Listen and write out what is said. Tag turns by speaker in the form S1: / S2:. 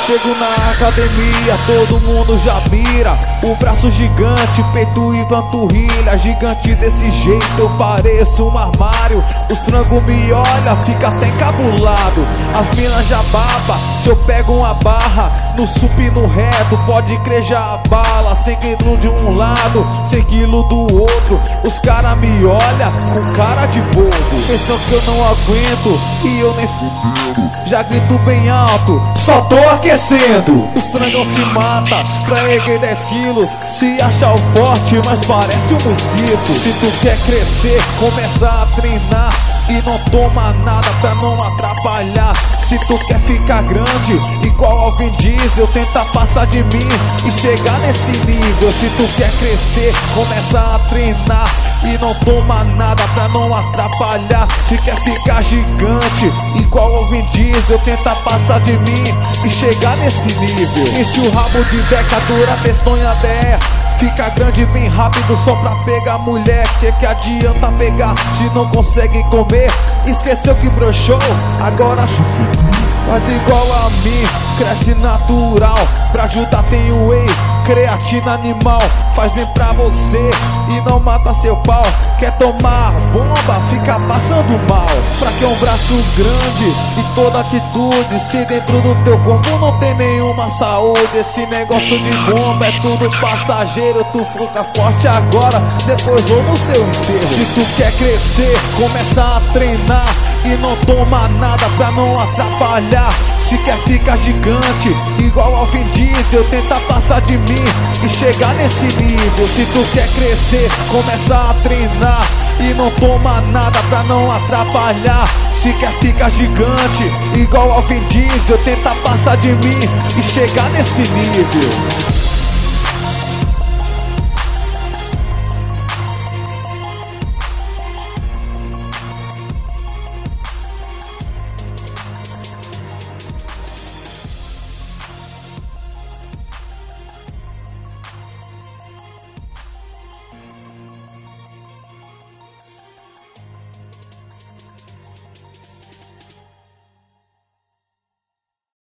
S1: Chego na academia, todo mundo já mira. O braço gigante, peito e panturrilha. Gigante desse jeito, eu pareço um armário. Os frangos me olham, fica até encabulado. As minas já baba, se eu pego uma barra no supino reto, pode crer já bala. 100 quilos de um lado, 100 quilos do outro. Os cara me olham com cara de bobo. Pensam que eu não aguento e eu nem fudendo. Já grito bem alto, só tô aquecendo. Os frangão se mata pra erguer 10 quilos. Se achar o forte, mas parece um mosquito. Se tu quer crescer, começa a treinar e não toma nada pra não atrapalhar. Se tu quer ficar grande, igual ao Vin Diesel, tenta passar de mim e chegar nesse nível. Se tu quer crescer, começa a treinar e não toma nada pra não atrapalhar. Se quer ficar gigante, igual ao Vin Diesel, tenta passar de mim e chegar nesse nível. E se o rabo de beca dura, testonha der, fica grande bem rápido só pra pegar mulher. Que adianta pegar se não consegue comer? Esqueceu que broxou, agora faz igual a mim, cresce natural. Pra ajudar tem o whey, creatina animal. Faz bem pra você e não mata seu pau. Quer tomar bomba, fica passando mal. Pra que um braço grande e toda atitude, se dentro do teu corpo não tem nenhuma saúde? Esse negócio de bomba é tudo passageiro. Tu fica forte agora, depois vou no seu enterro. Se tu quer crescer, começa a treinar e não toma nada pra não atrapalhar. Se quer ficar gigante, igual ao Vin Diesel, tenta passar de mim e chegar nesse nível. Se tu quer crescer, começa a treinar e não toma nada pra não atrapalhar. Se quer ficar gigante, igual ao Vin Diesel, tenta passar de mim e chegar nesse nível.